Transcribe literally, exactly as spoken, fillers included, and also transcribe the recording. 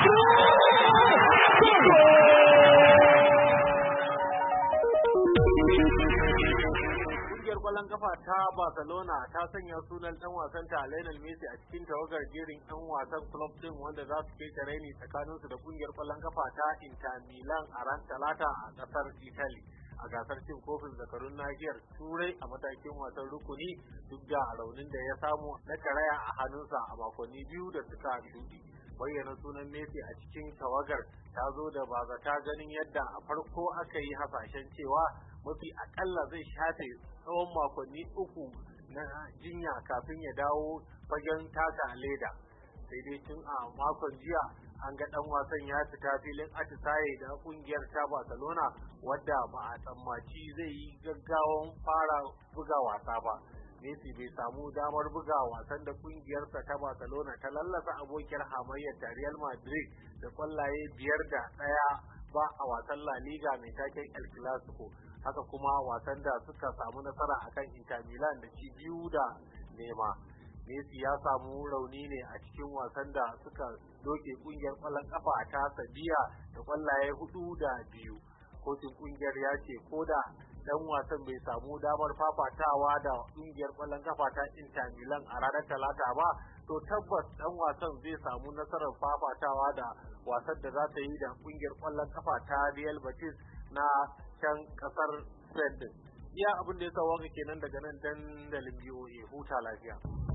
Kungiyar kwallon kafa ta Barcelona ta sanya sunan dan wasan ta Lionel Messi a cikin tawagar jerin ɗan wasan club din wanda za su kai raini tsakanin su da kungiyar kwallon kafa ta Inter Milan a ran Talata a kasar Italy a gasar cin kofin zakarun nahiyar Turai a matakin wasan rukuni, duk da raunin da ya samu na karaya a hannunsa a makonni biyu da suka shuɗe. Bayyana sunan Messi a cikin tawagar ta zo da bazata ganin yadda a farko aka yi hasashen cewa mafi akalla zai shafe tsawon makonni uku na jinya kafin ya dawo fagen taka leda. Sai dai tun a makon jiya an ga dan wasan ya fita filin atisaye da kungiyar ta Barcelona, wadda ba a tsammaci zai yi gaggawan fara buga wasa ba. Messi bai samu damar buga wasan da kungiyarsa ta Barcelona ta lallasa abokiyar hamayyar ta Real Madrid da kwallaye biyar da ɗaya ba a wasan La Liga mai taken El Clasico. Haka kuma wasan da suka samu nasara akan Inter Milan da ci biyu da nema. Messi ya samu rauni ne a cikin wasan da suka doke kungiyar kwallon kafa ta Sevilla da kwallaye hudu da biyu. Kotun kungiyar ya ce ko da dan wasan bai samu damar fafatawa da kungiyar kwallon kafa ta Inter Milan a ranar Talata ba, to tabbas dan wasan zai samu nasarar fafatawa da wasan da za ta yi da kungiyar kwallon kafa ta Real Betis na can kasar Spain. Iya abin da ya sa waka kenan daga nan dandalin B O A, huta lafiya.